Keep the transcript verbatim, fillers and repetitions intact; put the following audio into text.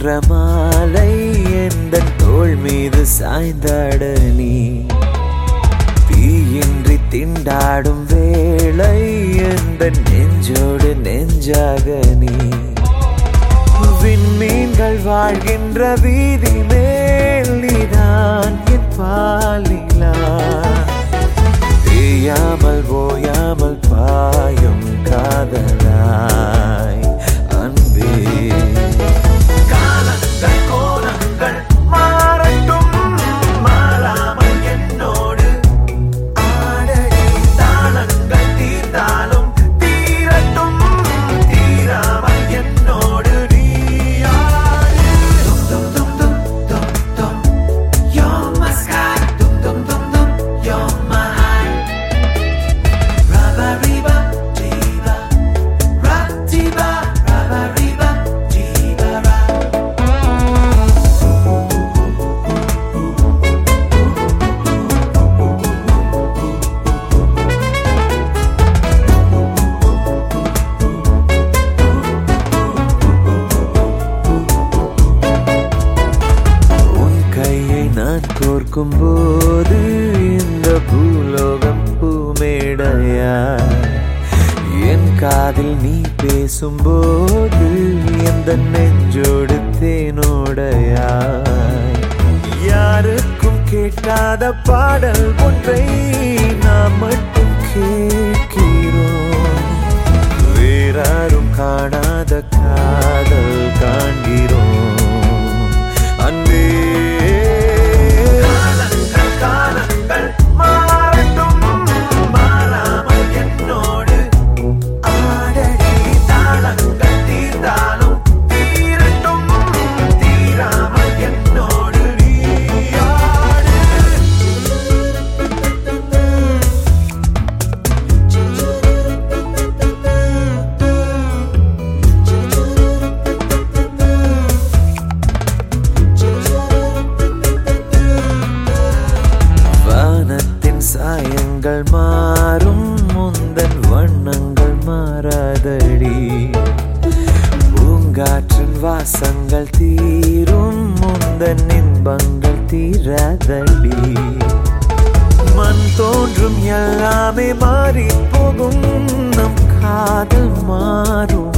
மன்றமாலை எந்தன் தோள் மீது சாய்ந்தாட நீ தீயின்றி திண்டாடும் வேளை எந்தன் நெஞ்சோடு நெஞ்சாக நீ விண்மீன்கள் வாழ்கின்ற வீதி மேல் நீதான் என் பாலிலா தேயாமல் ஓயாமல் பாயும் காதலாய் அன்பே காலங்கள் கோலங்கள் மாறட்டும் மாறாமல் என்னோடு ஆடடி தாளங்கள் தீர்ந்தாலும் தீரட்டும் தீராமல் என்னோடு நீயாடு dum dum dum dum dum you're my sky dum dum dum dum you're my high rabba riba diva ratiba rabba riba diva ra உன் கையை நான் கோர்க்கும் போது இந்த பூலோகம் பூமேடையா என் காதில் நீ பேசும்போது எந்த நெஞ்சோடு தேனோடையா யாருக்கும் கேட்காத பாடல் ஒன்றை நாம் மட்டும் கேட்கிறோம் வேறாரும் காணாத காதல் காண்கிறோம் அன்பே காலங்கள் காலங்கள் மாறட்டும் மாறாமல் என்னோடு ஆடடி தாளங்கள் தீர்ந்தாலும் தீரட்டும் தீராமல் என்னோடு நீயாடு வானத்தின் சாயங்கள் மாறும் முந்தன் வண்ணங்கள் மாறாதடி பூங்காற்றின் வாசங்கள் தீரும் முந்தன் இன்பங்கள் தீராதடி மண் தோன்றும் எல்லாமே மாறி போகும் நம் காதல் மாறும்